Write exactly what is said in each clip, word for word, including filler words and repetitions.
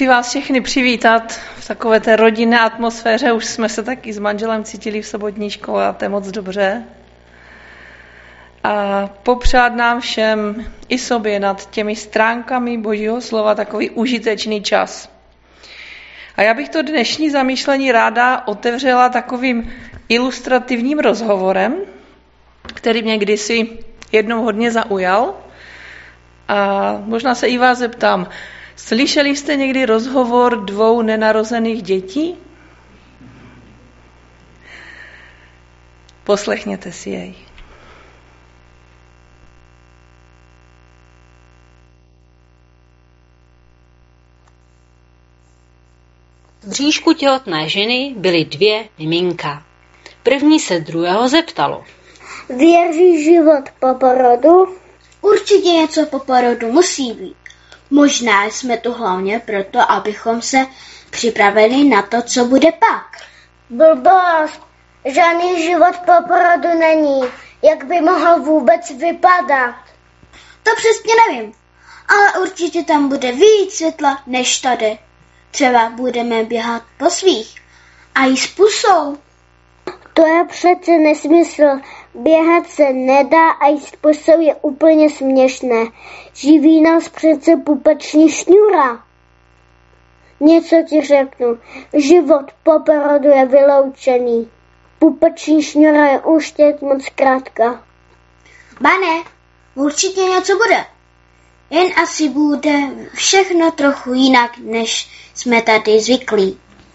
Chci vás všechny přivítat v takové té rodinné atmosféře. Už jsme se taky s manželem cítili v sobotní škole a to je moc dobře. A popřát nám všem i sobě nad těmi stránkami Božího slova takový užitečný čas. A já bych to dnešní zamýšlení ráda otevřela takovým ilustrativním rozhovorem, který mě kdysi jednou hodně zaujal. A možná se i vás zeptám, slyšeli jste někdy rozhovor dvou nenarozených dětí? Poslechněte si jej. V bříšku těhotné ženy byly dvě miminka. První se druhého zeptalo. Věříš život po porodu? Určitě něco po porodu musí být. Možná jsme tu hlavně proto, abychom se připravili na to, co bude pak. Blbost. Žádný život po porodu není. Jak by mohl vůbec vypadat? To přesně nevím. Ale určitě tam bude víc světla než tady. Třeba budeme běhat po svých. A i s pusou. To je přece nesmysl. Běhat se nedá a jíst pusou je úplně směšné. Živí nás přece pupeční šňůra. Něco ti řeknu. Život po porodu je vyloučený. Pupeční šňůra je už teď moc krátká. Bane, určitě něco bude. Jen asi bude všechno trochu jinak, než jsme tady zvyklí.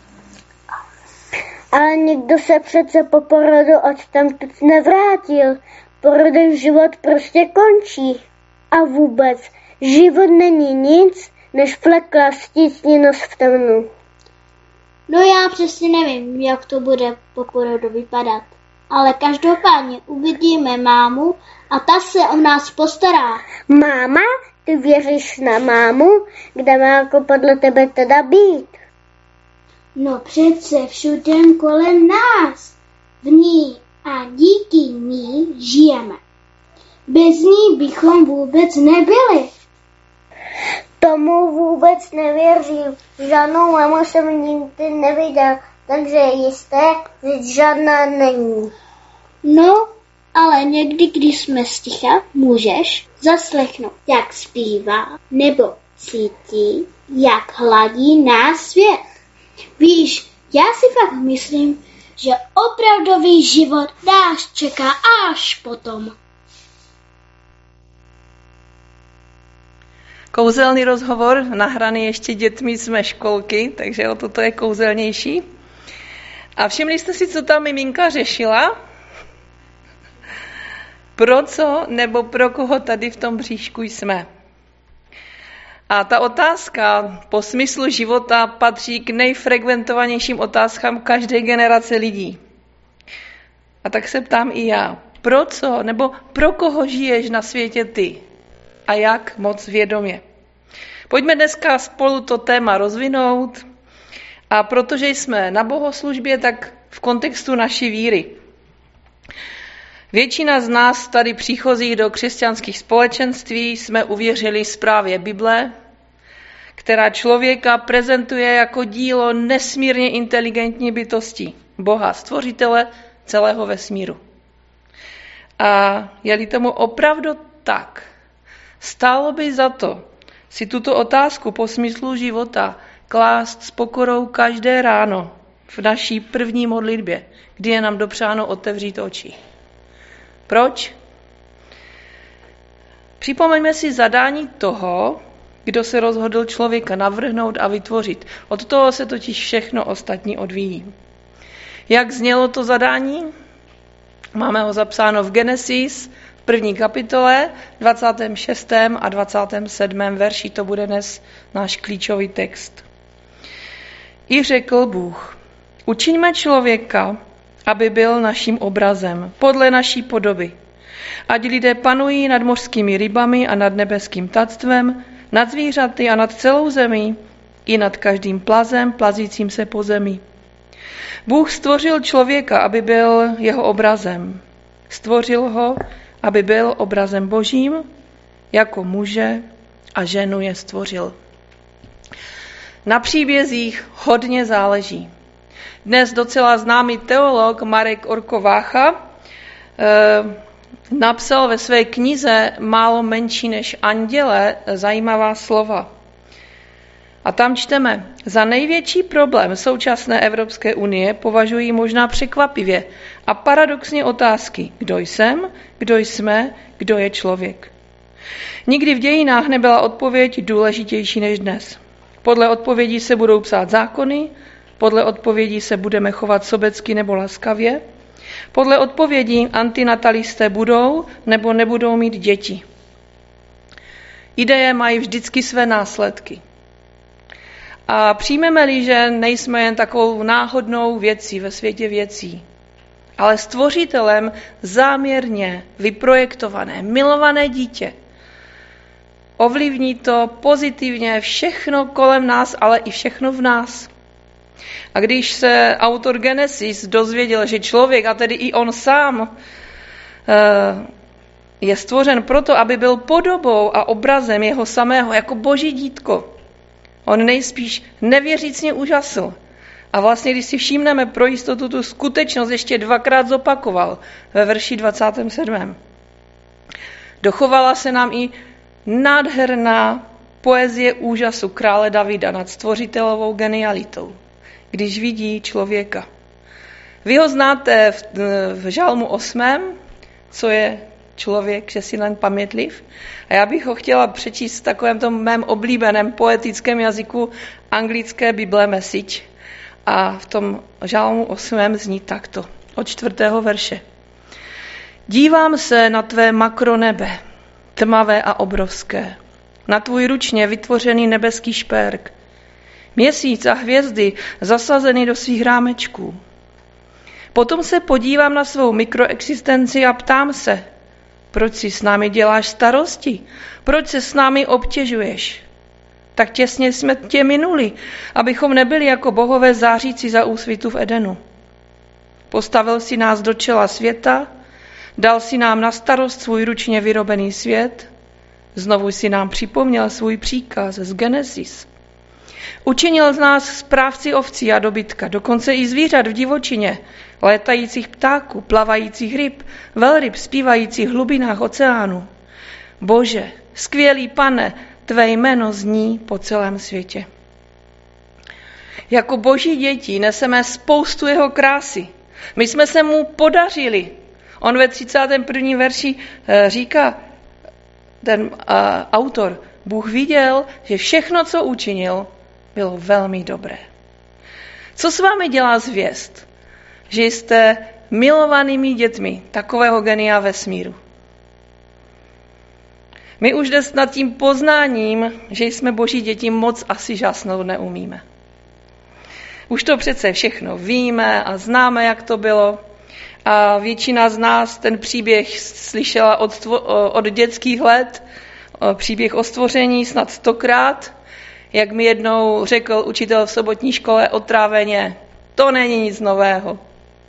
Ale nikdo se přece po porodu odtamtud nevrátil. Porodem život prostě končí. A vůbec, život není nic, než fleklá stísněnost v temnu. No já přesně nevím, jak to bude po porodu vypadat. Ale každopádně uvidíme mámu a ta se o nás postará. Máma? Ty věříš na mámu? Kde má jako podle tebe teda být? No přece všude kolem nás. V ní a díky ní žijeme. Bez ní bychom vůbec nebyli. Tomu vůbec nevěřím. Žádnou mámu jsem nikdy neviděl, takže je jisté, že žádná není. No, ale někdy, když jsme sticha, můžeš zaslechnout, jak zpívá, nebo cítí, jak hladí nás svět. Víš, já si fakt myslím, že opravdový život nás čeká až potom. Kouzelný rozhovor, nahraný ještě dětmi z mé školky, takže o toto je kouzelnější. A všimli jste si, co ta miminka řešila? Pro co nebo pro koho tady v tom bříšku jsme? A ta otázka po smyslu života patří k nejfrekventovanějším otázkám každé generace lidí. A tak se ptám i já, pro co nebo pro koho žiješ na světě ty? A jak moc vědomě? Pojďme dneska spolu to téma rozvinout a protože jsme na bohoslužbě, tak v kontextu naší víry. Většina z nás tady příchozích do křesťanských společenství jsme uvěřili zprávě Bible, která člověka prezentuje jako dílo nesmírně inteligentní bytosti, Boha, stvořitele celého vesmíru. A je-li tomu opravdu tak, stálo by za to si tuto otázku po smyslu života klást s pokorou každé ráno v naší první modlitbě, kdy je nám dopřáno otevřít oči. Proč? Připomeňme si zadání toho, kdo se rozhodl člověka navrhnout a vytvořit. Od toho se totiž všechno ostatní odvíjí. Jak znělo to zadání? Máme ho zapsáno v Genesis, v první kapitole, dvacátém šestém a dvacátém sedmém verši. To bude dnes náš klíčový text. I řekl Bůh, učiňme člověka, aby byl naším obrazem, podle naší podoby. Ať lidé panují nad mořskými rybami a nad nebeským ptactvem, nad zvířaty a nad celou zemí, i nad každým plazem, plazícím se po zemi. Bůh stvořil člověka, aby byl jeho obrazem. Stvořil ho, aby byl obrazem Božím, jako muže a ženu je stvořil. Na příbězích hodně záleží. Dnes docela známý teolog Marek Orko-Vácha eh, napsal ve své knize Málo menší než anděle zajímavá slova. A tam čteme, za největší problém současné Evropské unie považují možná překvapivě a paradoxně otázky, kdo jsem, kdo jsme, kdo je člověk. Nikdy v dějinách nebyla odpověď důležitější než dnes. Podle odpovědí se budou psát zákony, podle odpovědí se budeme chovat sobecky nebo laskavě, podle odpovědí antinatalisté budou nebo nebudou mít děti. Ideje mají vždycky své následky. A přijmeme-li, že nejsme jen takovou náhodnou věcí ve světě věcí, ale stvořitelem záměrně vyprojektované, milované dítě, ovlivní to pozitivně všechno kolem nás, ale i všechno v nás. A když se autor Genesis dozvěděl, že člověk, a tedy i on sám, je stvořen proto, aby byl podobou a obrazem jeho samého, jako boží dítko, on nejspíš nevěřícně úžasl. A vlastně, když si všimneme pro jistotu tu skutečnost, ještě dvakrát zopakoval ve verši dvacátém sedmém Dochovala se nám i nádherná poezie úžasu krále Davida nad stvořitelovou genialitou, když vidí člověka. Vy ho znáte v, v žalmu osmém, co je člověk, že si len pamětliv. A já bych ho chtěla přečíst v takovém tom mém oblíbeném poetickém jazyku anglické Bible Message. A v tom žalmu osmém zní takto, od čtvrtého verše. Dívám se na tvé makronebe, tmavé a obrovské, na tvůj ručně vytvořený nebeský šperk, měsíc a hvězdy zasazený do svých rámečků. Potom se podívám na svou mikroexistenci a ptám se, proč si s námi děláš starosti? Proč se s námi obtěžuješ? Tak těsně jsme tě minuli, abychom nebyli jako bohové zářící za úsvitu v Edenu. Postavil si nás do čela světa, dal si nám na starost svůj ručně vyrobený svět, znovu si nám připomněl svůj příkaz z Genesis. Učinil z nás správci ovcí a dobytka, dokonce i zvířat v divočině, létajících ptáků, plavajících ryb, velryb zpívajících v hlubinách oceánu. Bože, skvělý Pane, tvé jméno zní po celém světě. Jako boží děti neseme spoustu jeho krásy. My jsme se mu podařili. On ve třicátém prvním verši říká, ten uh, autor, Bůh viděl, že všechno, co učinil, bylo velmi dobré. Co s vámi dělá zvěst, že jste milovanými dětmi takového genia vesmíru? My už dnes nad tím poznáním, že jsme boží děti, moc asi žasnout neumíme. Už to přece všechno víme a známe, jak to bylo. A většina z nás ten příběh slyšela od, tvo, od dětských let, příběh o stvoření snad stokrát, jak mi jednou řekl učitel v sobotní škole otráveně, to není nic nového.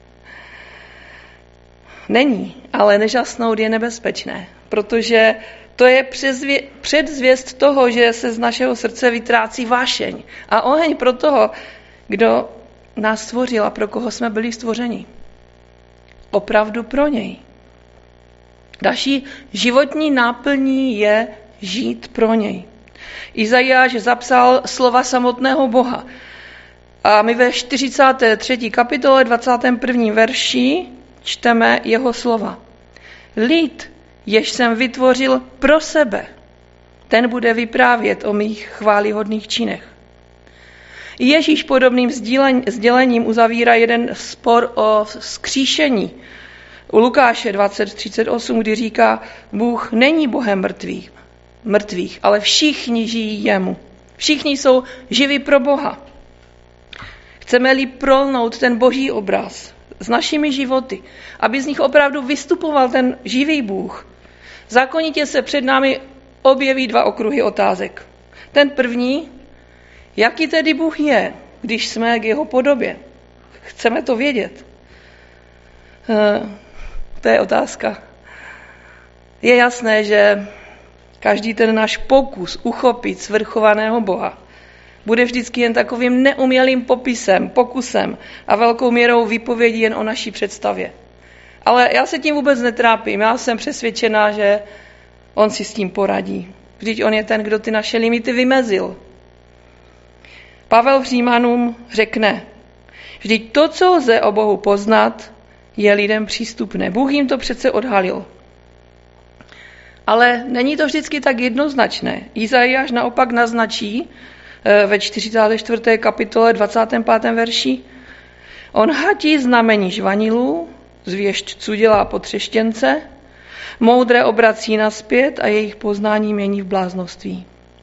Není, ale nežasnout je nebezpečné, protože to je předzvěst toho, že se z našeho srdce vytrácí vášeň a oheň pro toho, kdo nás stvořil a pro koho jsme byli stvořeni. Opravdu pro něj. Naší životní náplní je žít pro něj. Izajáš zapsal slova samotného Boha. A my ve čtyřicáté třetí kapitole dvacátém prvním verši čteme jeho slova. Lid, jež jsem vytvořil pro sebe, ten bude vyprávět o mých chválihodných činech. Ježíš podobným sdělením uzavírá jeden spor o vzkříšení. U Lukáše dvacet třicet osm, kdy říká, Bůh není Bohem mrtvých, mrtvých, ale všichni žijí jemu. Všichni jsou živí pro Boha. Chceme-li prolnout ten boží obraz s našimi životy, aby z nich opravdu vystupoval ten živý Bůh, zákonitě se před námi objeví dva okruhy otázek. Ten první, jaký tedy Bůh je, když jsme k jeho podobě? Chceme to vědět. To je otázka. Je jasné, že každý ten náš pokus uchopit svrchovaného Boha bude vždycky jen takovým neumělým popisem, pokusem a velkou měrou výpovědí jen o naší představě. Ale já se tím vůbec netrápím. Já jsem přesvědčená, že on si s tím poradí. Vždyť on je ten, kdo ty naše limity vymezil. Pavel v Římanům řekne, vždyť to, co lze o Bohu poznat, je lidem přístupné. Bůh jim to přece odhalil. Ale není to vždycky tak jednoznačné. Izajáš naopak naznačí ve čtyřicáté čtvrté kapitole dvacátém pátém verši, on hatí znamení žvanilů, zvěšťců dělá potřeštěnce, moudré obrací naspět a jejich poznání mění v bláznoství.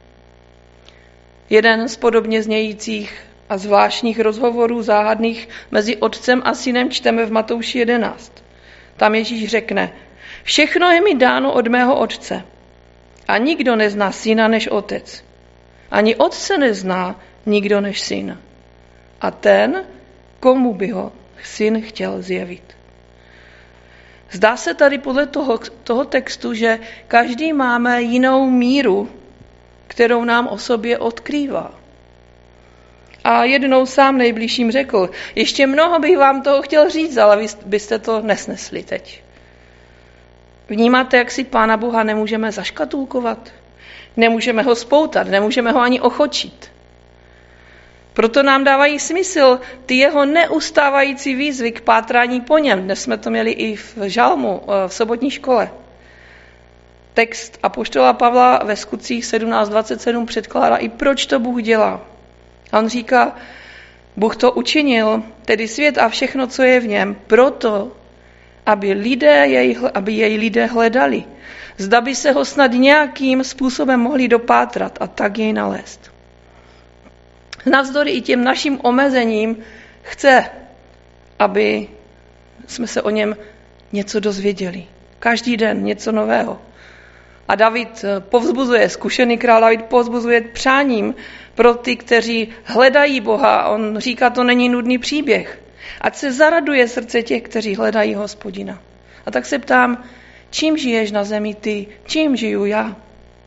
Jeden z podobně znějících a zvláštních rozhovorů záhadných mezi otcem a synem čteme v Matouši jedenáct. Tam Ježíš řekne, všechno je mi dáno od mého otce a nikdo nezná syna než otec. Ani otce nezná nikdo než syn. A ten, komu by ho syn chtěl zjevit. Zdá se tady podle toho, toho textu, že každý máme jinou míru, kterou nám o sobě odkrývá. A jednou sám nejbližším řekl, ještě mnoho bych vám toho chtěl říct, ale vy byste to nesnesli teď. Vnímáte, jak si Pána Boha nemůžeme zaškatulkovat? Nemůžeme ho spoutat, nemůžeme ho ani ochočit. Proto nám dávají smysl ty jeho neustávající výzvy k pátrání po něm. Dnes jsme to měli i v žalmu, v sobotní škole. Text apoštola Pavla ve Skutcích sedmnáct dvacet sedm předkládá i proč to Bůh dělá. A on říká, Bůh to učinil, tedy svět a všechno, co je v něm, proto, aby, lidé jej, aby jej lidé hledali. Zda by se ho snad nějakým způsobem mohli dopátrat a tak jej nalézt. Navzdory i těm našim omezením chce, aby jsme se o něm něco dozvěděli. Každý den něco nového. A David povzbuzuje, zkušený král David povzbuzuje přáním pro ty, kteří hledají Boha. On říká, to není nudný příběh. Ať se zaraduje srdce těch, kteří hledají Hospodina. A tak se ptám, čím žiješ na zemi ty, čím žiju já?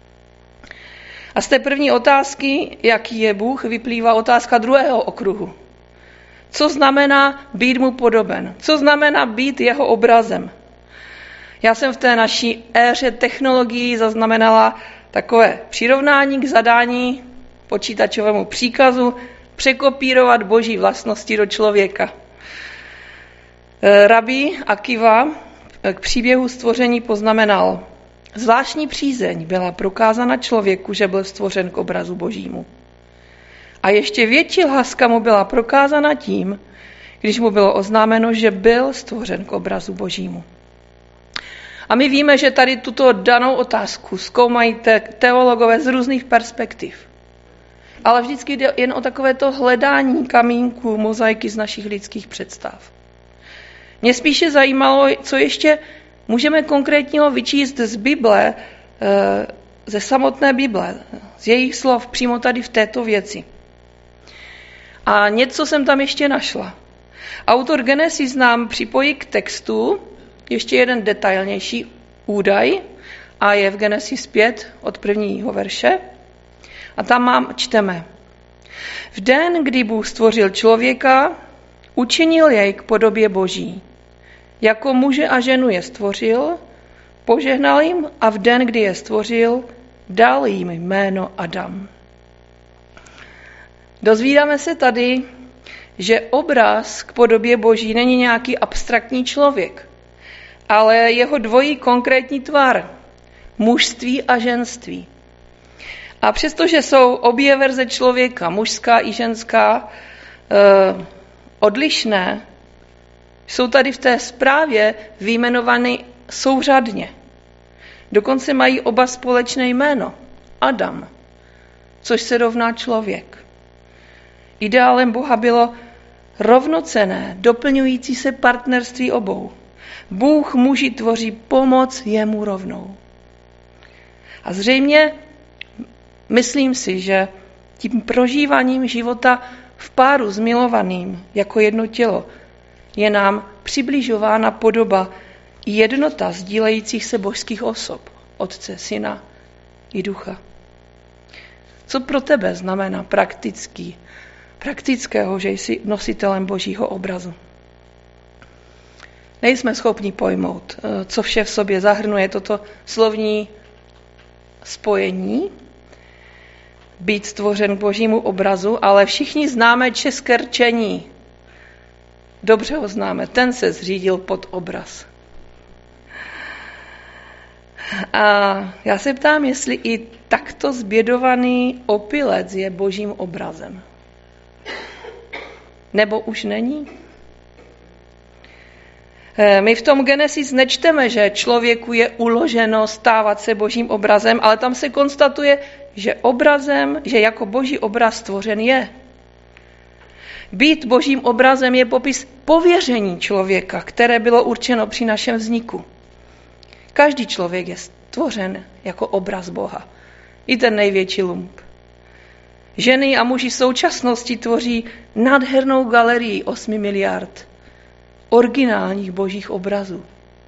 A z té první otázky, jaký je Bůh, vyplývá otázka druhého okruhu. Co znamená být mu podoben? Co znamená být jeho obrazem? Já jsem v té naší éře technologií zaznamenala takové přirovnání k zadání počítačovému příkazu překopírovat boží vlastnosti do člověka. Rabí Akiva k příběhu stvoření poznamenal, zvláštní přízeň byla prokázána člověku, že byl stvořen k obrazu božímu. A ještě větší láska mu byla prokázána tím, když mu bylo oznámeno, že byl stvořen k obrazu božímu. A my víme, že tady tuto danou otázku zkoumají te- teologové z různých perspektiv. Ale vždycky jde jen o takovéto hledání kamínků, mozaiky z našich lidských představ. Mě spíše zajímalo, co ještě můžeme konkrétního vyčíst z Bible, ze samotné Bible, z jejich slov přímo tady v této věci. A něco jsem tam ještě našla. Autor Genesis nám připojí k textu ještě jeden detailnější údaj a je v Genesis pět od prvního verše. A tam mám, čteme. V den, kdy Bůh stvořil člověka, učinil jej k podobě Boží. Jako muže a ženu je stvořil, požehnal jim a v den, kdy je stvořil, dal jim jméno Adam. Dozvídáme se tady, že obraz k podobě Boží není nějaký abstraktní člověk, ale jeho dvojí konkrétní tvar, mužství a ženství. A přestože jsou obě verze člověka, mužská i ženská, eh, odlišné, jsou tady v té zprávě vyjmenovány souřadně. Dokonce mají oba společné jméno, Adam, což se rovná člověk. Ideálem Boha bylo rovnocenné, doplňující se partnerství obou. Bůh muži tvoří pomoc jemu rovnou. A zřejmě myslím si, že tím prožíváním života v páru s milovaným jako jedno tělo je nám přibližována podoba i jednota sdílejících se božských osob, Otce, Syna i Ducha. Co pro tebe znamená praktický, praktického, že jsi nositelem Božího obrazu? Nejsme schopni pojmout, co vše v sobě zahrnuje toto slovní spojení, být stvořen k Božímu obrazu, ale všichni známe české rčení. Dobře ho známe, ten se zřídil pod obraz. A já se ptám, jestli i takto zbědovaný opilec je Božím obrazem. Nebo už není? My v tom Genesis nečteme, že člověku je uloženo stávat se Božím obrazem, ale tam se konstatuje, že obrazem, že jako Boží obraz stvořen je. Být Božím obrazem je popis pověření člověka, které bylo určeno při našem vzniku. Každý člověk je stvořen jako obraz Boha. I ten největší lump. Ženy a muži současnosti tvoří nádhernou galerii osmi miliard originálních božích obrazů.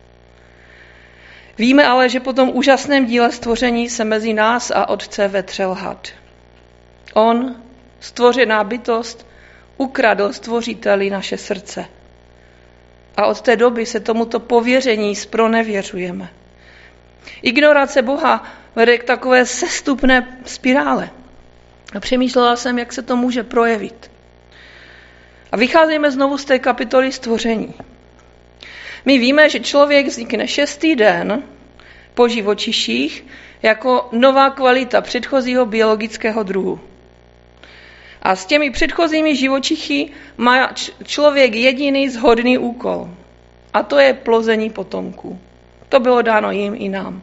Víme ale, že po tom úžasném díle stvoření se mezi nás a Otce vetřel had. On, stvořená bytost, ukradl stvořiteli naše srdce. A od té doby se tomuto pověření zpronevěřujeme. Ignorace Boha vede k takové sestupné spirále. A přemýšlela jsem, jak se to může projevit. A vycházíme znovu z té kapitoly stvoření. My víme, že člověk vznikne šestý den po živočiších jako nová kvalita předchozího biologického druhu. A s těmi předchozími živočichy má člověk jediný shodný úkol. A to je plození potomků. To bylo dáno jim i nám.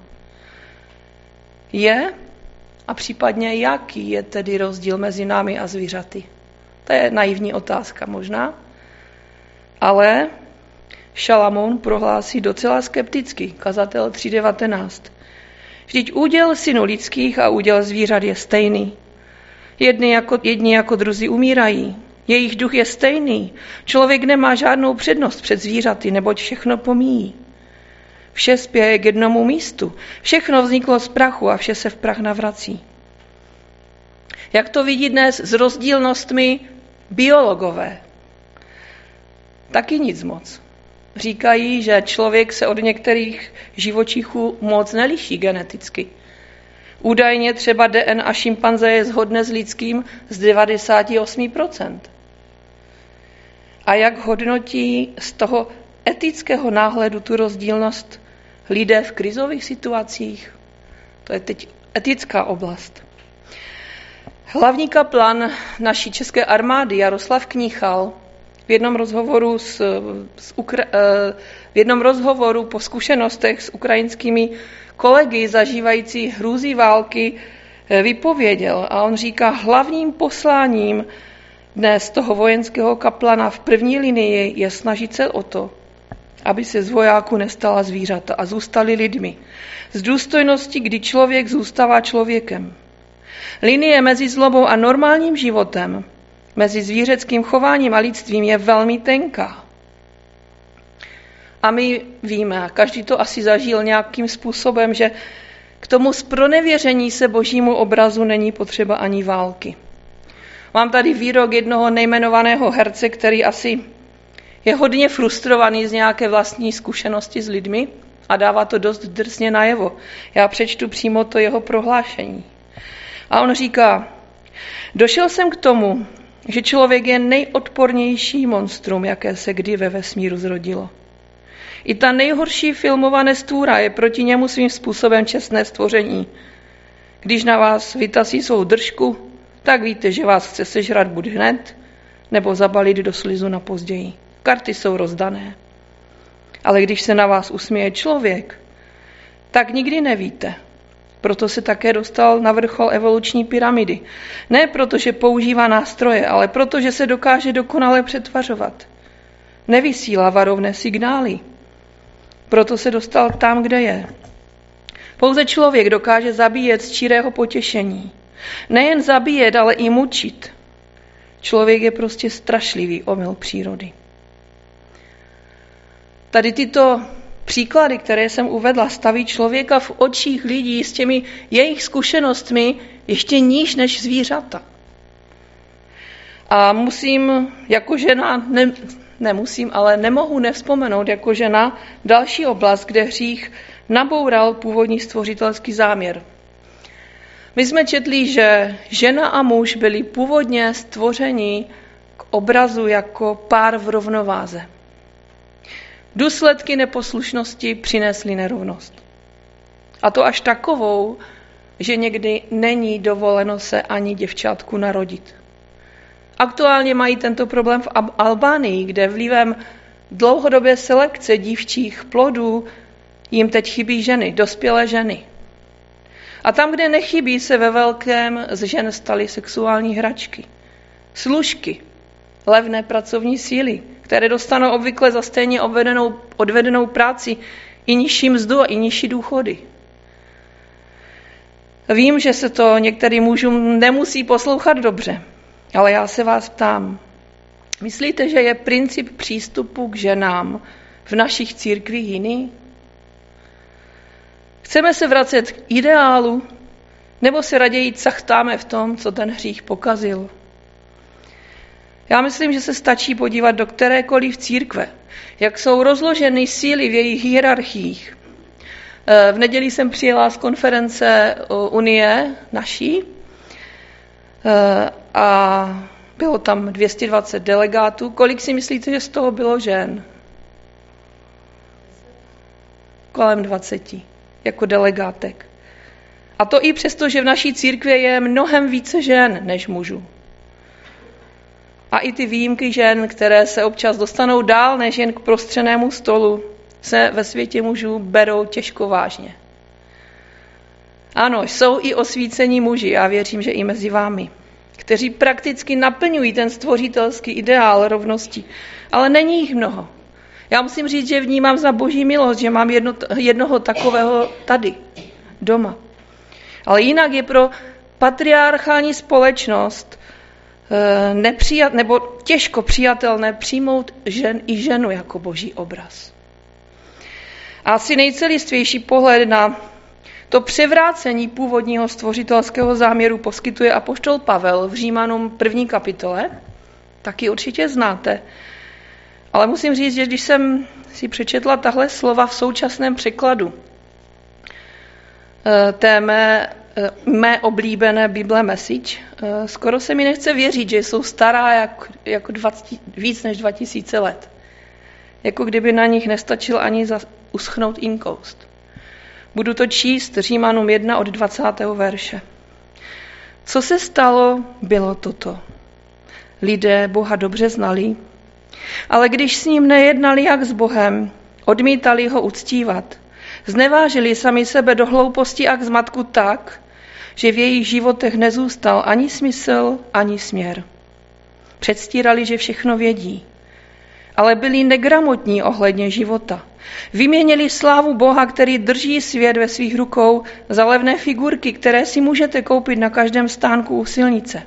Je a případně jaký je tedy rozdíl mezi námi a zvířaty? To je naivní otázka možná. Ale Šalamoun prohlásí docela skepticky, kazatel tři devatenáct. Vždyť úděl synů lidských a úděl zvířat je stejný. Jedni jako, jedni jako druzí umírají. Jejich duch je stejný. Člověk nemá žádnou přednost před zvířaty, neboť všechno pomíjí. Vše spěje k jednomu místu. Všechno vzniklo z prachu a vše se v prach navrací. Jak to vidí dnes s rozdílnostmi biologové? Taky nic moc. Říkají, že člověk se od některých živočichů moc neliší geneticky. Údajně třeba D N A šimpanze je shodné s lidským z devadesát osm procent. A jak hodnotí z toho etického náhledu tu rozdílnost lidé v krizových situacích? To je teď etická oblast. Hlavní kaplan naší české armády Jaroslav Kníchal v jednom rozhovoru, s, s Ukra- v jednom rozhovoru po zkušenostech s ukrajinskými kolegy zažívající hrůzy války vypověděl. A on říká, hlavním posláním dnes toho vojenského kaplana v první linii je snažit se o to, aby se z vojáků nestala zvířata a zůstali lidmi. Z důstojnosti, kdy člověk zůstává člověkem. Linie mezi zlobou a normálním životem, mezi zvířeckým chováním a lidstvím je velmi tenká. A my víme, a každý to asi zažil nějakým způsobem, že k tomu zpronevěření se Božímu obrazu není potřeba ani války. Mám tady výrok jednoho nejmenovaného herce, který asi je hodně frustrovaný z nějaké vlastní zkušenosti s lidmi a dává to dost drsně najevo. Já přečtu přímo to jeho prohlášení. A on říká, došel jsem k tomu, že člověk je nejodpornější monstrum, jaké se kdy ve vesmíru zrodilo. I ta nejhorší filmová nestvůra je proti němu svým způsobem čestné stvoření. Když na vás vytasí svou držku, tak víte, že vás chce sežrat buď hned, nebo zabalit do slizu na později. Karty jsou rozdané. Ale když se na vás usměje člověk, tak nikdy nevíte. Proto se také dostal na vrchol evoluční pyramidy. Ne proto, že používá nástroje, ale proto, že se dokáže dokonale přetvařovat. Nevysílá varovné signály. Proto se dostal tam, kde je. Pouze člověk dokáže zabíjet z čirého potěšení. Nejen zabíjet, ale i mučit. Člověk je prostě strašlivý omyl přírody. Tady tyto Příklady, které jsem uvedla, staví člověka v očích lidí s těmi jejich zkušenostmi ještě níž než zvířata. A musím jako žena, ne, nemusím, ale nemohu nevzpomenout jako žena další oblast, kde hřích naboural původní stvořitelský záměr. My jsme četli, že žena a muž byli původně stvořeni k obrazu jako pár v rovnováze. Důsledky neposlušnosti přinesly nerovnost. A to až takovou, že někdy není dovoleno se ani děvčátku narodit. Aktuálně mají tento problém v Albánii, kde vlivem dlouhodobé selekce dívčích plodů jim teď chybí ženy, dospělé ženy. A tam, kde nechybí, se ve velkém z žen staly sexuální hračky, služky, levné pracovní síly, které dostanou obvykle za stejně odvedenou, odvedenou práci i nižší mzdu a i nižší důchody. Vím, že se to některým mužům nemusí poslouchat dobře, ale já se vás ptám, myslíte, že je princip přístupu k ženám v našich církvích jiný? Chceme se vracet k ideálu, nebo se raději cachtáme v tom, co ten hřích pokazil? Já myslím, že se stačí podívat do kterékoliv církve, jak jsou rozloženy síly v jejich hierarchiích. V neděli jsem přijela z konference Unie naší a bylo tam dvě stě dvacet delegátů. Kolik si myslíte, že z toho bylo žen? Kolem dvaceti, jako delegátek. A to i přesto, že v naší církvi je mnohem více žen než mužů. A i ty výjimky žen, které se občas dostanou dál než jen k prostřenému stolu, se ve světě mužů berou těžko vážně. Ano, jsou i osvícení muži, já věřím, že i mezi vámi, kteří prakticky naplňují ten stvořitelský ideál rovnosti, ale není jich mnoho. Já musím říct, že vnímám za boží milost, že mám jedno, jednoho takového tady, doma. Ale jinak je pro patriarchální společnost nepřijat, nebo těžko přijatelné přijmout žen i ženu jako boží obraz. A asi nejcelistvější pohled na to převrácení původního stvořitelského záměru poskytuje apoštol Pavel v Římanům první kapitole, taky určitě znáte. Ale musím říct, že když jsem si přečetla tahle slova v současném překladu té mé, mé oblíbené Bible Message, skoro se mi nechce věřit, že jsou stará jak, jako dvacet, víc než dva tisíce let. Jako kdyby na nich nestačil ani za, uschnout inkoust. Budu to číst Římanům jedna od dvacátého verše. Co se stalo, bylo toto. Lidé Boha dobře znali, ale když s ním nejednali jak s Bohem, odmítali ho uctívat, znevážili sami sebe do hlouposti a k zmatku tak, že v jejich životech nezůstal ani smysl, ani směr. Předstírali, že všechno vědí, ale byli negramotní ohledně života. Vyměnili slávu Boha, který drží svět ve svých rukou, za levné figurky, které si můžete koupit na každém stánku u silnice.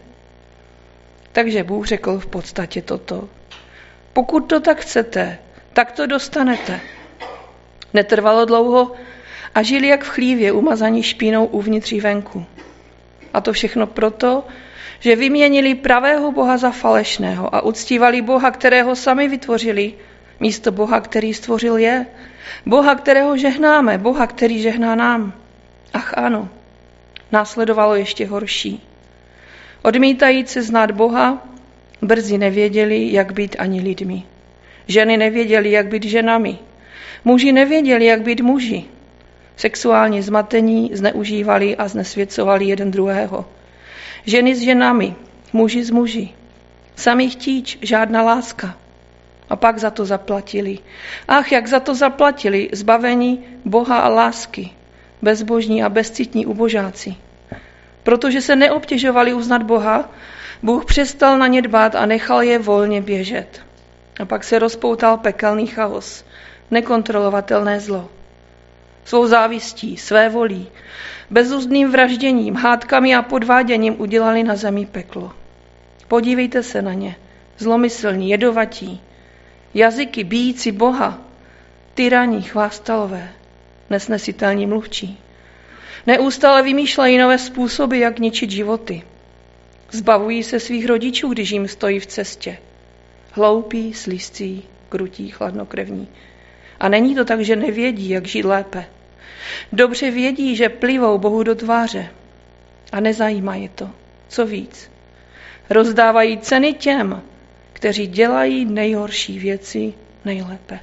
Takže Bůh řekl v podstatě toto. Pokud to tak chcete, tak to dostanete. Netrvalo dlouho a žili jak v chlívě, umazaní špínou uvnitř i venku. A to všechno proto, že vyměnili pravého Boha za falešného a uctívali Boha, kterého sami vytvořili, místo Boha, který stvořil je. Boha, kterého žehnáme, Boha, který žehná nám. Ach ano, následovalo ještě horší. Odmítající znát Boha, brzy nevěděli, jak být ani lidmi. Ženy nevěděli, jak být ženami. Muži nevěděli, jak být muži. Sexuálně zmatení zneužívali a znesvěcovali jeden druhého. Ženy s ženami, muži s muži. Sami chtíč, žádná láska. A pak za to zaplatili. Ach, jak za to zaplatili, zbavení Boha a lásky, bezbožní a bezcitní ubožáci. Protože se neobtěžovali uznat Boha, Bůh přestal na ně dbát a nechal je volně běžet. A pak se rozpoutal pekelný chaos, nekontrolovatelné zlo. Svou závistí, své volí, bezúzdným vražděním, hádkami a podváděním udělali na zemi peklo. Podívejte se na ně, zlomyslní, jedovatí, jazyky bijící Boha. tyraní, chvástalové, nesnesitelní mluvčí. Neustále vymýšlejí nové způsoby, jak ničit životy. Zbavují se svých rodičů, když jim stojí v cestě. Hloupí, slizcí, krutí, chladnokrevní. A není to tak, že nevědí, jak žít lépe. Dobře vědí, že plivou Bohu do tváře. A nezajímá je to. Co víc? Rozdávají ceny těm, kteří dělají nejhorší věci nejlépe.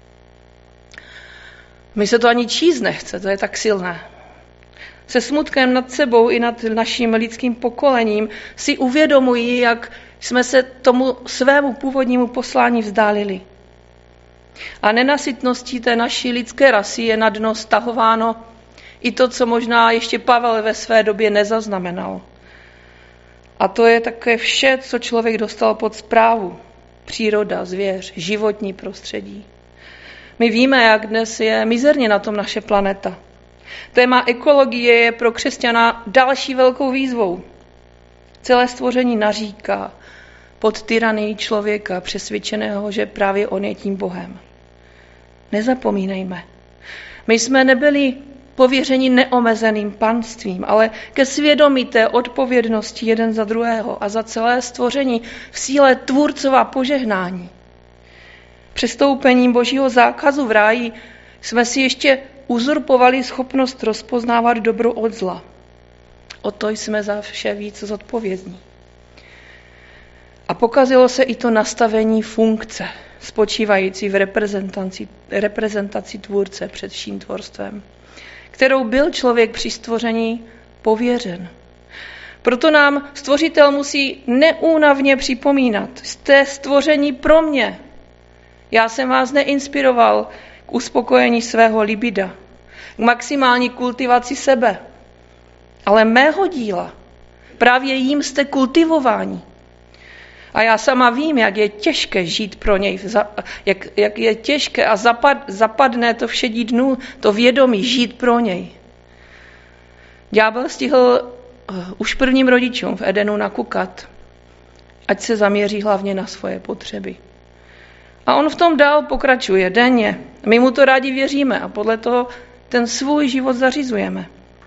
Mi se to ani číst nechce, to je tak silné. Se smutkem nad sebou i nad naším lidským pokolením si uvědomují, jak jsme se tomu svému původnímu poslání vzdálili. A nenasytností té naší lidské rasy je na dno stahováno i to, co možná ještě Pavel ve své době nezaznamenal. A to je také vše, co člověk dostal pod správu. Příroda, zvěř, životní prostředí. My víme, jak dnes je mizerně na tom naše planeta. Téma ekologie je pro křesťana další velkou výzvou. Celé stvoření naříká pod tyranii člověka, přesvědčeného, že právě on je tím Bohem. Nezapomínejme. My jsme nebyli pověřeni neomezeným panstvím, ale ke svědomí té odpovědnosti jeden za druhého a za celé stvoření v síle tvůrcova požehnání. Přestoupením Božího zákazu v ráji jsme si ještě uzurpovali schopnost rozpoznávat dobro od zla. O to jsme za vše víc zodpovědní. A pokazilo se i to nastavení funkce, spočívající v reprezentaci, reprezentaci tvůrce před vším tvorstvem, kterou byl člověk při stvoření pověřen. Proto nám stvořitel musí neúnavně připomínat, jste stvoření pro mě. Já jsem vás neinspiroval k uspokojení svého libida, k maximální kultivaci sebe, ale mého díla. Právě jím jste kultivováni. A já sama vím, jak je těžké žít pro něj, jak, jak je těžké a zapad, zapadne to všedí dnů, to vědomí žít pro něj. Ďábel stihl uh, už prvním rodičům v Edenu nakukat, ať se zaměří hlavně na svoje potřeby. A on v tom dál pokračuje denně. My mu to rádi věříme a podle toho ten svůj život zařizujeme.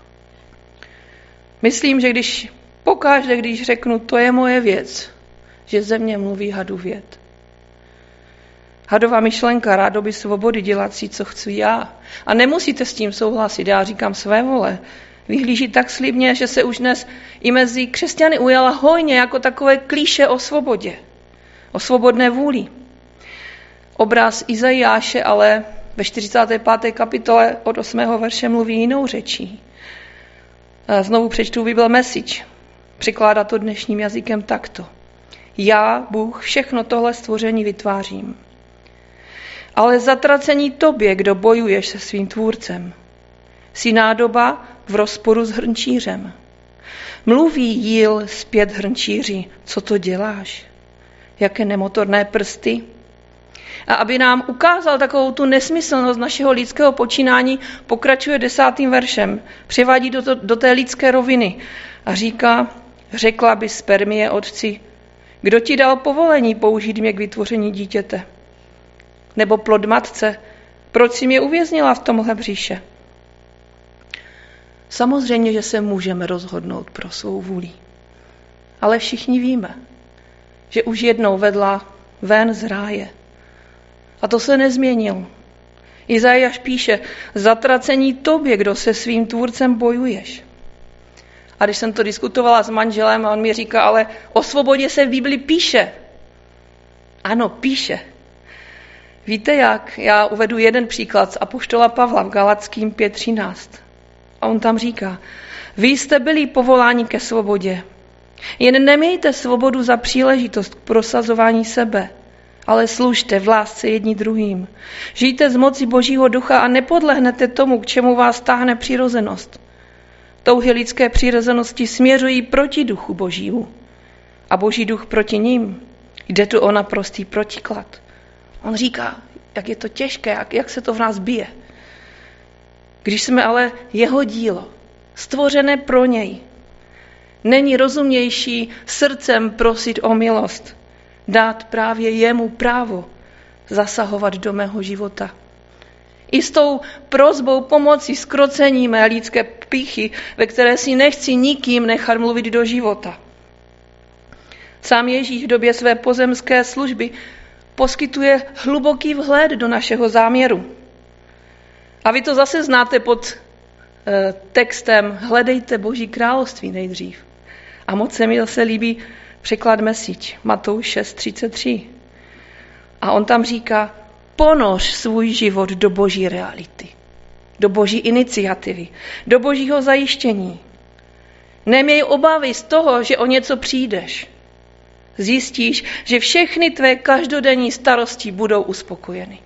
Myslím, že když pokaždé, když řeknu, to je moje věc, že ze mě mluví hadu věd. Hadová myšlenka rádoby svobody dělat si, co chci já. A nemusíte s tím souhlasit, já říkám své vole. Vyhlíží tak slibně, že se už dnes i mezi křesťany ujala hojně jako takové klíše o svobodě, o svobodné vůli. Obraz Izajáše ale ve čtyřicáté páté kapitole od osmého verše mluví jinou řečí. Znovu přečtu Bible Message. Překládá to dnešním jazykem takto. Já, Bůh, všechno tohle stvoření vytvářím. Ale zatracení tobě, kdo bojuješ se svým tvůrcem. Jsi nádoba v rozporu s hrnčířem. Mluví jíl zpět hrnčíři, co to děláš? Jaké nemotorné prsty? A aby nám ukázal takovou tu nesmyslnost našeho lidského počínání, pokračuje desátým veršem. Převádí do, to, do té lidské roviny a říká, řekla by spermie otci, kdo ti dal povolení použít mě k vytvoření dítěte? Nebo plod matce, proč si mě uvěznila v tomhle bříše? Samozřejmě, že se můžeme rozhodnout pro svou vůli. Ale všichni víme, že už jednou vedla ven z ráje. A to se nezměnil. Izajáš píše, zatracení tobě, kdo se svým tvůrcem bojuješ. A když jsem to diskutovala s manželem, a on mi říká, ale o svobodě se v Bibli píše. Ano, píše. Víte jak? Já uvedu jeden příklad z apoštola Pavla v Galackým pět třináct. A on tam říká, vy jste byli povoláni ke svobodě. Jen nemějte svobodu za příležitost k prosazování sebe, ale služte v lásce jedni druhým. Žijte z moci Božího ducha a nepodlehnete tomu, k čemu vás táhne přirozenost. Touhy lidské přirozenosti směřují proti duchu Božímu a Boží duch proti ním. Jde tu o naprostý protiklad. On říká, jak je to těžké, jak, jak se to v nás bije. Když jsme ale jeho dílo, stvořené pro něj, není rozumnější srdcem prosit o milost, dát právě jemu právo zasahovat do mého života. I s tou prosbou pomoci zkrocení mé lidské pýchy, ve které si nechci nikým nechat mluvit do života. Sám Ježíš v době své pozemské služby poskytuje hluboký vhled do našeho záměru. A vy to zase znáte pod eh, textem Hledejte Boží království nejdřív. A moc se mi zase líbí překlad Message, Matouš šest třicet tři. A on tam říká, ponoř svůj život do Boží reality, do Boží iniciativy, do Božího zajištění. Neměj obavy z toho, že o něco přijdeš. Zjistíš, že všechny tvé každodenní starosti budou uspokojeny.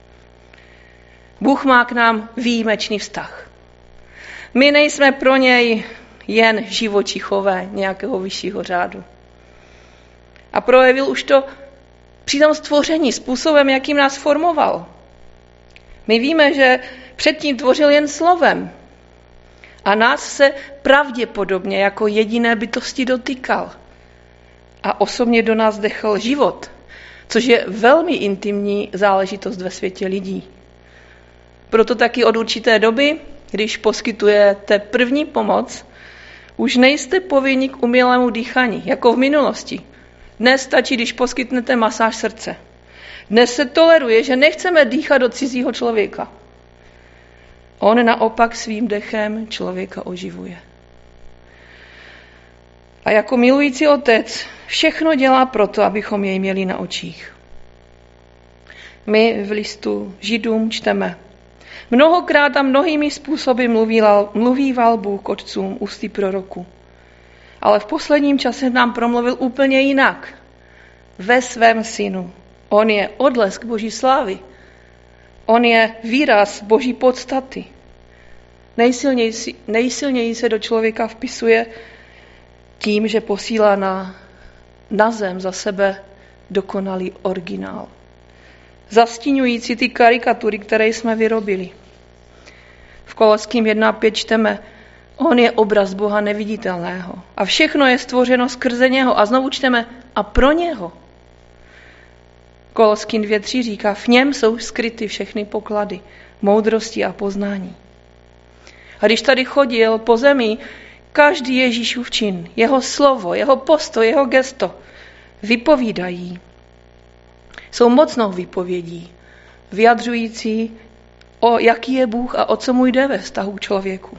Bůh má k nám výjimečný vztah. My nejsme pro něj jen živočichové nějakého vyššího řádu. A projevil už to při tom stvoření způsobem, jakým nás formoval. My víme, že předtím tvořil jen slovem a nás se pravděpodobně jako jediné bytosti dotýkal a osobně do nás dechl život, což je velmi intimní záležitost ve světě lidí. Proto taky od určité doby, když poskytujete první pomoc, už nejste povinni k umělému dýchání, jako v minulosti. Dnes stačí, když poskytnete masáž srdce. Dnes se toleruje, že nechceme dýchat do cizího člověka. On naopak svým dechem člověka oživuje. A jako milující otec všechno dělá proto, abychom jej měli na očích. My v listu Židům čteme. Mnohokrát a mnohými způsoby mluvíval, mluvíval Bůh k otcům ústy proroku. Ale v posledním čase nám promluvil úplně jinak. Ve svém synu. On je odlesk Boží slávy. On je výraz Boží podstaty. Nejsilněji, nejsilněji se do člověka vpisuje tím, že posílá na, na zem za sebe dokonalý originál. Zastíňující ty karikatury, které jsme vyrobili. V Koloským jedna pět čteme, on je obraz Boha neviditelného. A všechno je stvořeno skrze něho. A znovu čteme, a pro něho. Koloským dvě tři říká, v něm jsou skryty všechny poklady, moudrosti a poznání. A když tady chodil po zemi, každý Ježíšův čin, jeho slovo, jeho postoj, jeho gesto vypovídají. Jsou mocnou výpovědí, vyjadřující, o jaký je Bůh a o co mu jde ve vztahu k člověku.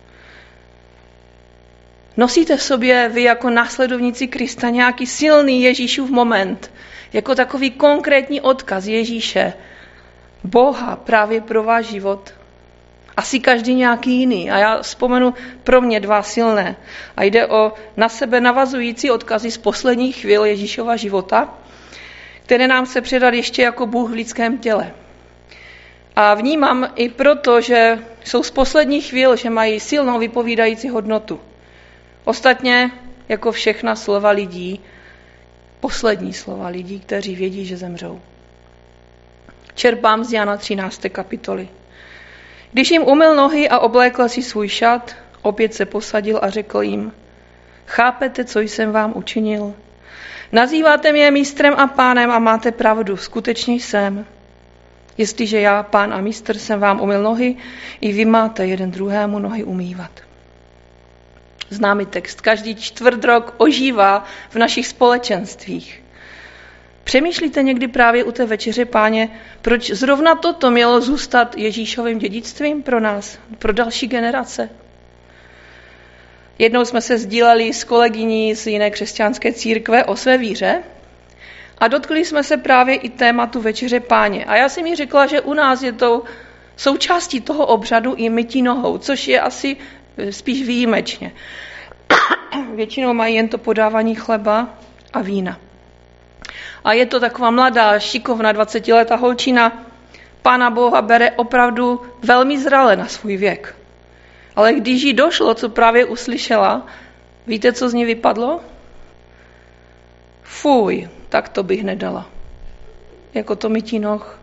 Nosíte v sobě vy jako následovníci Krista nějaký silný Ježíšův moment, jako takový konkrétní odkaz Ježíše, Boha právě pro váš život. Asi každý nějaký jiný. A já vzpomenu pro mě dva silné. A jde o na sebe navazující odkazy z posledních chvíl Ježíšova života, které nám se předat ještě jako Bůh v lidském těle. A vnímám i proto, že jsou z posledních chvíl, že mají silnou vypovídající hodnotu. Ostatně, jako všechna slova lidí, poslední slova lidí, kteří vědí, že zemřou. Čerpám z Jana třinácté kapitoly. Když jim umyl nohy a oblékl si svůj šat, opět se posadil a řekl jim, chápete, co jsem vám učinil? Nazýváte mě mistrem a pánem a máte pravdu, skutečně jsem. Jestliže já, pán a mistr, jsem vám umyl nohy, i vy máte jeden druhému nohy umývat. Známý text. Každý čtvrt rok ožívá v našich společenstvích. Přemýšlíte někdy právě u té večeře Páně, proč zrovna toto mělo zůstat Ježíšovým dědictvím pro nás, pro další generace? Jednou jsme se sdíleli s kolegyní z jiné křesťanské církve o své víře a dotkli jsme se právě i tématu večeře Páně. A já jsem jí řekla, že u nás je to součástí toho obřadu i mytí nohou, což je asi spíš výjimečně. Většinou mají jen to podávání chleba a vína. A je to taková mladá, šikovná dvacetiletá holčina, Pána Boha bere opravdu velmi zrale na svůj věk. Ale když jí došlo, co právě uslyšela, víte, co z ní vypadlo? Fuj, tak to bych nedala. Jako to mytí noh.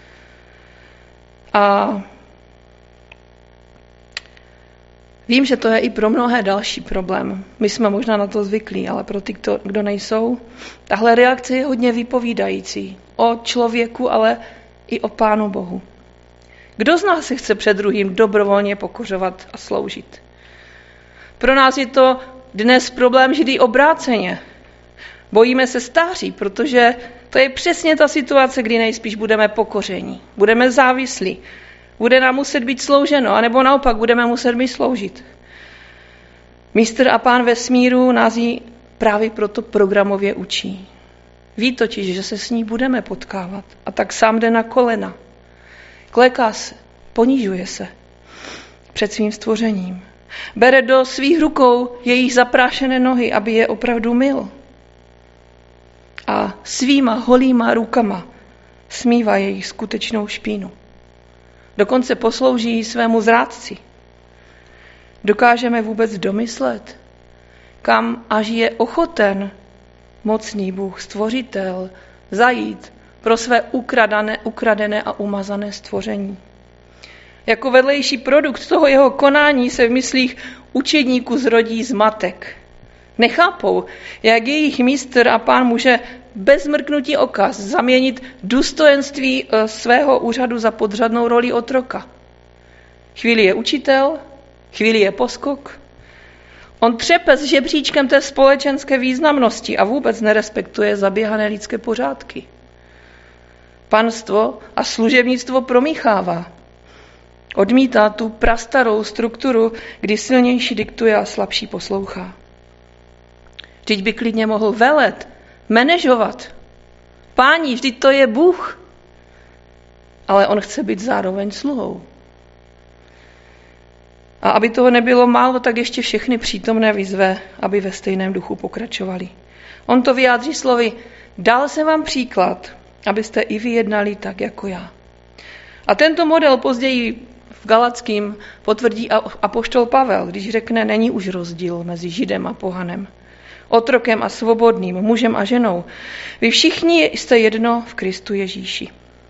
A vím, že to je i pro mnohé další problém. My jsme možná na to zvyklí, ale pro ty, kdo nejsou, tahle reakce je hodně vypovídající o člověku, ale i o Pánu Bohu. Kdo z nás se chce před druhým dobrovolně pokořovat a sloužit? Pro nás je to dnes problém vždy obráceně. Bojíme se stáří, protože to je přesně ta situace, kdy nejspíš budeme pokoření, budeme závislí, bude nám muset být slouženo, anebo naopak budeme muset být sloužit. Mistr a pán vesmíru nás ji právě proto programově učí. Ví totiž, že se s ní budeme potkávat a tak sám jde na kolena. Kléká se, ponižuje se před svým stvořením. Bere do svých rukou jejich zaprášené nohy, aby je opravdu myl. A svýma holýma rukama smívá jejich skutečnou špínu. Dokonce poslouží svému zrádci. Dokážeme vůbec domyslet, kam až je ochoten mocný Bůh, stvořitel, zajít pro své ukradené, ukradené a umazané stvoření. Jako vedlejší produkt toho jeho konání se v myslích učedníků zrodí zmatek. Nechápou, jak jejich mistr a pán může bez mrknutí oka zaměnit důstojenství svého úřadu za podřadnou roli otroka. Chvíli je učitel, chvíli je poskok. On třepe s žebříčkem té společenské významnosti a vůbec nerespektuje zaběhané lidské pořádky. Panstvo a služebnictvo promíchává. Odmítá tu prastarou strukturu, kdy silnější diktuje a slabší poslouchá. Vždyť by klidně mohl velet, manažovat. Páni, vždyť to je Bůh. Ale on chce být zároveň sluhou. A aby toho nebylo málo, tak ještě všechny přítomné vyzve, aby ve stejném duchu pokračovali. On to vyjádří slovy, dal jsem vám příklad, abyste i vy jednali tak, jako já. A tento model později v Galackým potvrdí apoštol Pavel, když řekne, není už rozdíl mezi Židem a pohanem, otrokem a svobodným, mužem a ženou. Vy všichni jste jedno v Kristu Ježíši.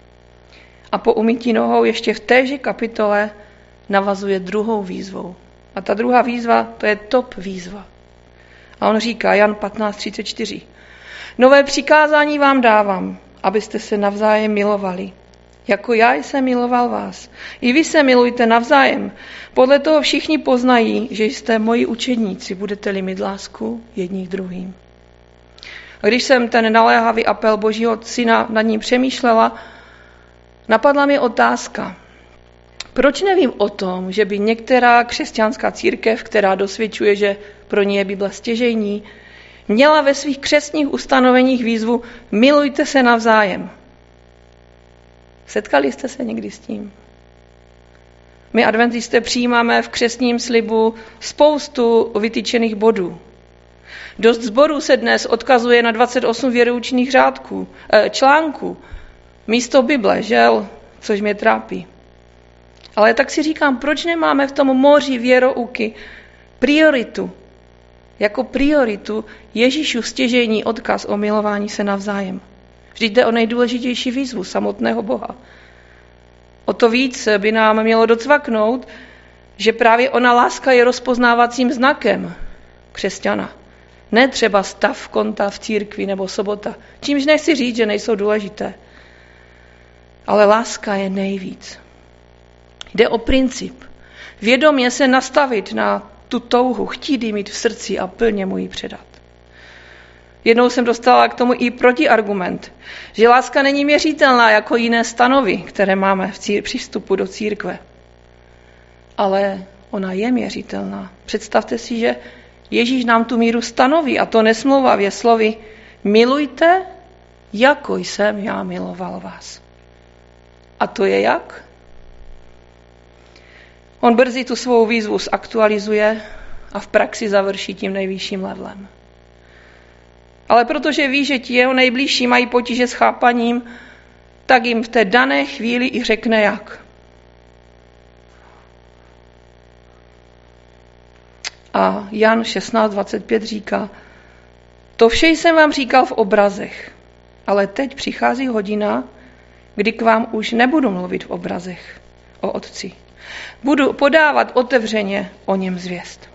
A po umytí nohou ještě v téže kapitole navazuje druhou výzvou. A ta druhá výzva, to je top výzva. A on říká, Jan patnáct třicet čtyři. Nové přikázání vám dávám, abyste se navzájem milovali. Jako já jsem miloval vás. I vy se milujte navzájem. Podle toho všichni poznají, že jste moji učedníci, budete-li mít lásku jedni k druhým. A když jsem ten naléhavý apel Božího syna nad ním přemýšlela, napadla mi otázka, proč nevím o tom, že by některá křesťanská církev, která dosvědčuje, že pro ní je Bible stěžejní, měla ve svých křestních ustanoveních výzvu milujte se navzájem. Setkali jste se někdy s tím? My adventisté přijímáme v křestním slibu spoustu vytyčených bodů. Dost sborů se dnes odkazuje na dvacet osm věroučných řádků, článků, místo Bible, žel, což mě trápí. Ale tak si říkám, proč nemáme v tom moři věrouky prioritu, jako prioritu Ježíšův stěžejní odkaz o milování se navzájem. Vždyť jde o nejdůležitější výzvu samotného Boha. O to víc by nám mělo docvaknout, že právě ona láska je rozpoznávacím znakem křesťana. Ne třeba stav konta v církvi nebo sobota, čímž nechci říct, že nejsou důležité. Ale láska je nejvíc. Jde o princip. Vědomě se nastavit na tu touhu, chtít ji mít v srdci a plně mu ji předat. Jednou jsem dostala k tomu i protiargument, že láska není měřitelná jako jiné stanovy, které máme v cír- při vstupu do církve. Ale ona je měřitelná. Představte si, že Ježíš nám tu míru stanoví a to nesmlouvavě slovy milujte, jako jsem já miloval vás. A to je jak? On brzy tu svou výzvu zaktualizuje a v praxi završí tím nejvyšším levelem. Ale protože ví, že ti jeho nejbližší mají potíže s chápaním, tak jim v té dané chvíli i řekne jak. A Jan šestnáct dvacet pět říká, to vše jsem vám říkal v obrazech, ale teď přichází hodina, kdy k vám už nebudu mluvit v obrazech o Otci. Budu podávat otevřeně o něm zvěst.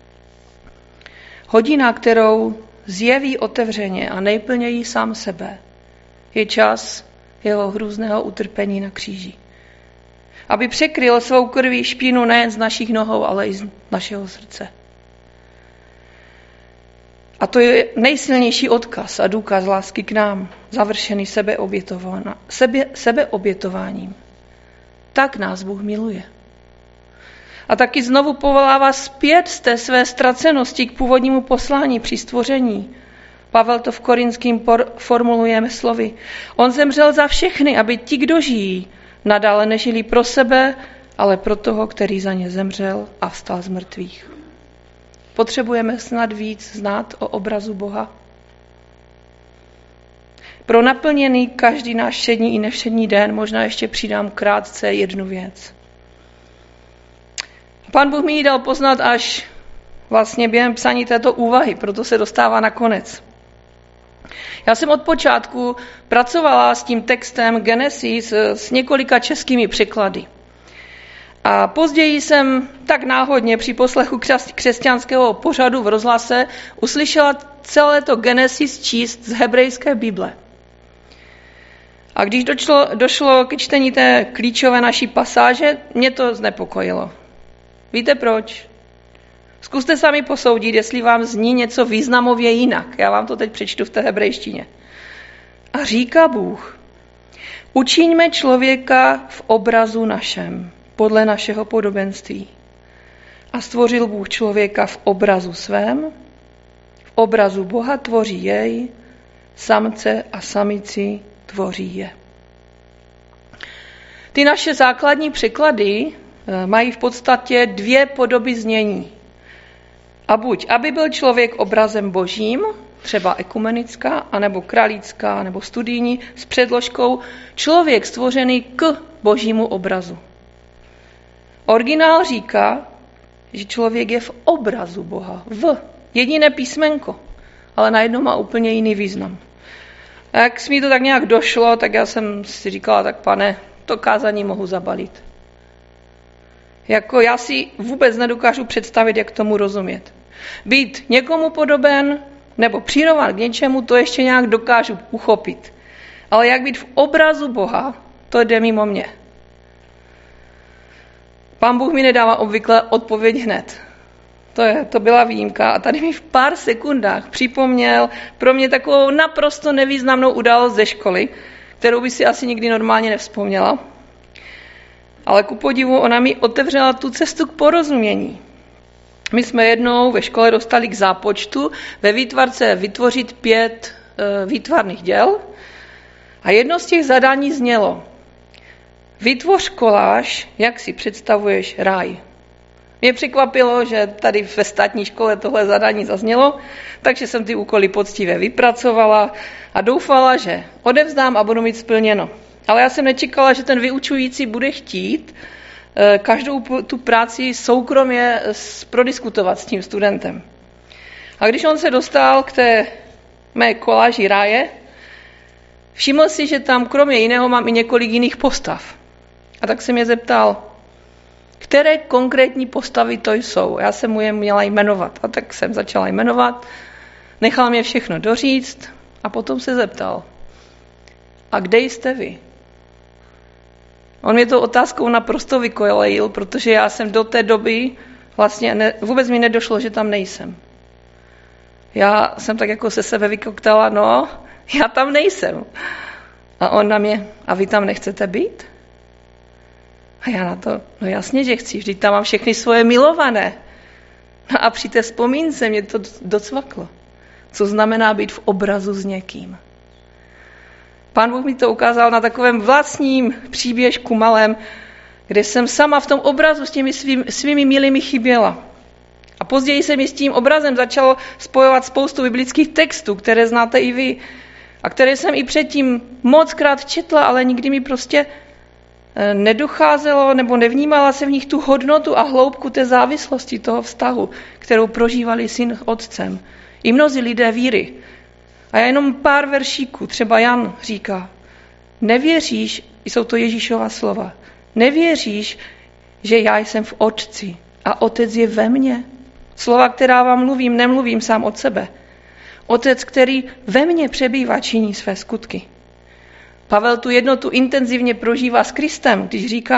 Hodina, kterou zjeví otevřeně a nejplněji sám sebe, je čas jeho hrůzného utrpení na kříži. aby překryl svou krví špínu nejen z našich nohou, ale i z našeho srdce. A to je nejsilnější odkaz a důkaz lásky k nám, završený sebe, sebeobětováním. Tak nás Bůh miluje. A taky znovu povolává zpět z té své ztracenosti k původnímu poslání při stvoření. Pavel to v Korinským formuluje slovy. On zemřel za všechny, aby ti, kdo žijí, nadále nežili pro sebe, ale pro toho, který za ně zemřel a vstal z mrtvých. Potřebujeme snad víc znát o obrazu Boha. Pro naplněný každý náš všední i nevšední den možná ještě přidám krátce jednu věc. Pán Bůh mi ji dal poznat až vlastně během psaní této úvahy, proto se dostává na konec. Já jsem od počátku pracovala s tím textem Genesis s několika českými překlady. A později jsem tak náhodně při poslechu křesťanského pořadu v rozhlase uslyšela celé to Genesis číst z hebrejské Bible. A když došlo, došlo ke čtení té klíčové naší pasáže, mě to znepokojilo. Víte proč? Zkuste sami posoudit, jestli vám zní něco významově jinak. Já vám to teď přečtu v té hebrejštině. A říká Bůh, učiňme člověka v obrazu našem, podle našeho podobenství. A stvořil Bůh člověka v obrazu svém, v obrazu Boha tvoří jej, samce a samici tvoří je. Ty naše základní překlady mají v podstatě dvě podoby znění. A buď, aby byl člověk obrazem božím, třeba ekumenická, anebo králícká, nebo studijní, s předložkou člověk stvořený k božímu obrazu. Originál říká, že člověk je v obrazu Boha, v jediné písmenko, ale najednou má úplně jiný význam. A jak mi to tak nějak došlo, tak já jsem si říkala, tak pane, to kázání mohu zabalit. Jako já si vůbec nedokážu představit, jak tomu rozumět. Být někomu podoben nebo přirovnat k něčemu, to ještě nějak dokážu uchopit. Ale jak být v obrazu Boha, to jde mimo mě. Pán Bůh mi nedává obvykle odpověď hned. To, je, to byla výjimka. A tady mi v pár sekundách připomněl pro mě takovou naprosto nevýznamnou událost ze školy, kterou by si asi nikdy normálně nevzpomněla. Ale ku podivu ona mi otevřela tu cestu k porozumění. My jsme jednou ve škole dostali k zápočtu ve výtvarce vytvořit pět e, výtvarných děl a jedno z těch zadání znělo: vytvoř koláž, jak si představuješ ráj. Mě překvapilo, že tady ve státní škole tohle zadání zaznělo, takže jsem ty úkoly poctivě vypracovala a doufala, že odevzdám a budu mít splněno. Ale já jsem nečekala, že ten vyučující bude chtít každou tu práci soukromě prodiskutovat s tím studentem. A když on se dostal k té mé koláži ráje, všiml si, že tam kromě jiného mám i několik jiných postav. A tak se mě zeptal, které konkrétní postavy to jsou. Já jsem mu je měla jmenovat. A tak jsem začala jmenovat, nechal mě všechno doříct a potom se zeptal, a kde jste vy? On mě tou otázkou naprosto vykolejil, protože já jsem do té doby vlastně ne, vůbec mi nedošlo, že tam nejsem. Já jsem tak jako se sebe vykoktala, no, já tam nejsem. A on na mě, a vy tam nechcete být? A já na to, no jasně, že chci, vždyť tam mám všechny svoje milované. No a při té vzpomínce mě to docvaklo. Co znamená být v obrazu s někým. Pán Bůh mi to ukázal na takovém vlastním příběžku malém, kde jsem sama v tom obrazu s těmi svým, svými milými chyběla. A později se mi s tím obrazem začalo spojovat spoustu biblických textů, které znáte i vy, a které jsem i předtím mockrát četla, ale nikdy mi prostě nedocházelo nebo nevnímala se v nich tu hodnotu a hloubku té závislosti, toho vztahu, kterou prožívali syn otcem. I mnozí lidé víry. A já jenom pár veršíků, třeba Jan říká, nevěříš, jsou to Ježíšova slova, nevěříš, že já jsem v Otci a Otec je ve mně. Slova, která vám mluvím, nemluvím sám od sebe. Otec, který ve mně přebývá, činí své skutky. Pavel tu jednotu intenzivně prožívá s Kristem, když říká,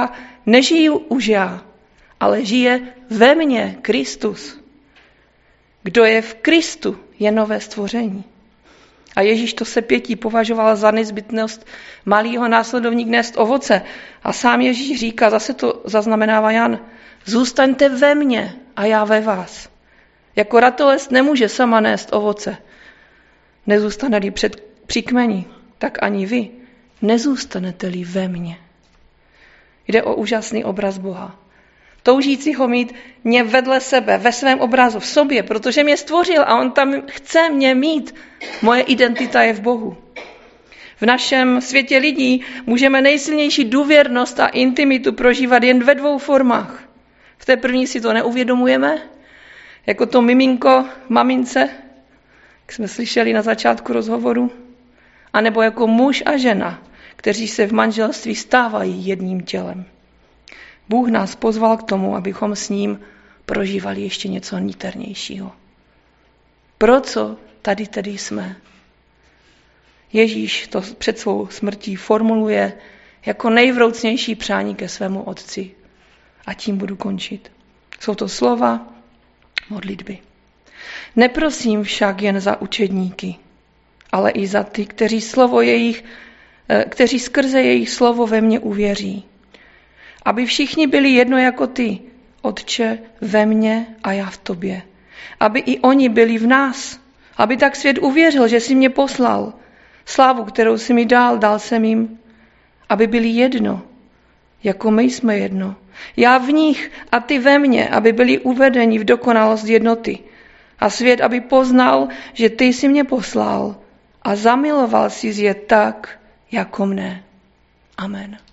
nežiju už já, ale žije ve mně Kristus. Kdo je v Kristu, je nové stvoření. A Ježíš to se pětí považoval za nezbytnost malýho následovník nést ovoce. A sám Ježíš říká, zase to zaznamenává Jan, zůstaňte ve mně a já ve vás. Jako ratolest nemůže sama nést ovoce. Nezůstane-li před příkmení, tak ani vy nezůstanete-li ve mně. Jde o úžasný obraz Boha. Toužící ho mít mě vedle sebe, ve svém obrazu, v sobě, protože mě stvořil a on tam chce mě mít. Moje identita je v Bohu. V našem světě lidí můžeme nejsilnější důvěrnost a intimitu prožívat jen ve dvou formách. V té první si to neuvědomujeme, jako to miminko, mamince, jak jsme slyšeli na začátku rozhovoru, anebo jako muž a žena, kteří se v manželství stávají jedním tělem. Bůh nás pozval k tomu, abychom s ním prožívali ještě něco niternějšího. Pro co tady tedy jsme? Ježíš to před svou smrtí formuluje jako nejvroucnější přání ke svému otci. A tím budu končit. Jsou to slova modlitby. Neprosím však jen za učedníky, ale i za ty, kteří, slovo jejich, kteří skrze jejich slovo ve mně uvěří. Aby všichni byli jedno jako ty, Otče, ve mně a já v tobě. Aby i oni byli v nás. Aby tak svět uvěřil, že jsi mě poslal. Slávu, kterou jsi mi dal, dal jsem jim. Aby byli jedno, jako my jsme jedno. Já v nich a ty ve mně, aby byli uvedeni v dokonalost jednoty. A svět, aby poznal, že ty jsi mě poslal a zamiloval jsi je tak, jako mne. Amen.